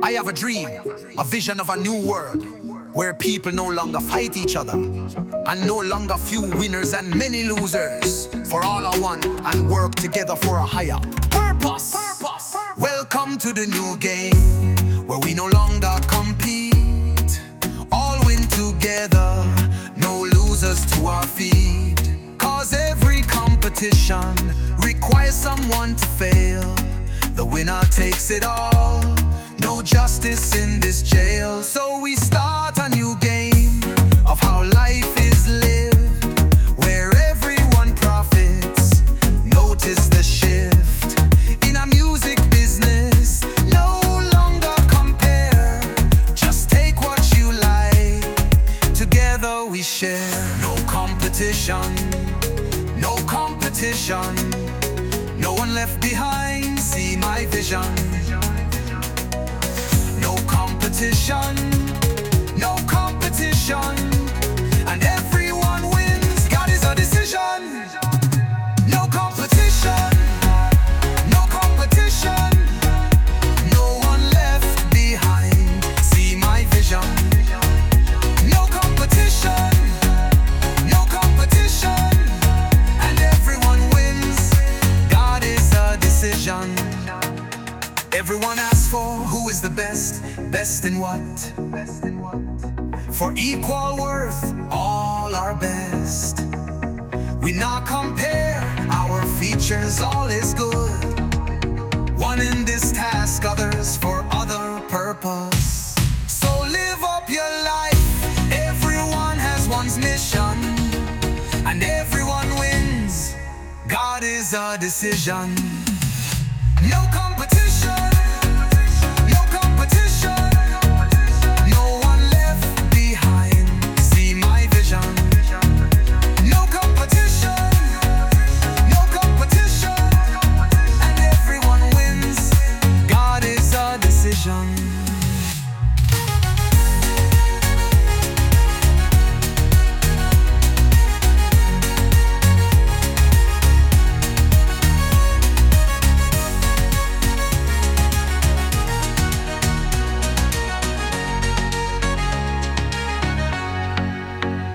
I have a dream, a vision of a new world, where people no longer fight each other, and no longer few winners and many losers, for all are one and work together for a higher purpose. Welcome to the new game, where we no longer compete, all win together, no losers to our feet. Cause every competition requires someone to fail. The winner takes it all, no justice in this jail. So we start a new game of how life is lived, where everyone profits. Notice the shift in our music business. No longer compare, just take what you like. Together we share. No competition, no competition, no one left behind, see my vision. No competition, no competition, and everyone wins, God is a decision. No competition, no competition, no one left behind, see my vision. No competition, no competition, and everyone wins, God is a decision. Everyone asks for who is the best, best in what? For equal worth, all are best. We not compare our features, all is good. One in this task, others for other purpose. So live up your life, everyone has one's mission, and everyone wins, God is a decision.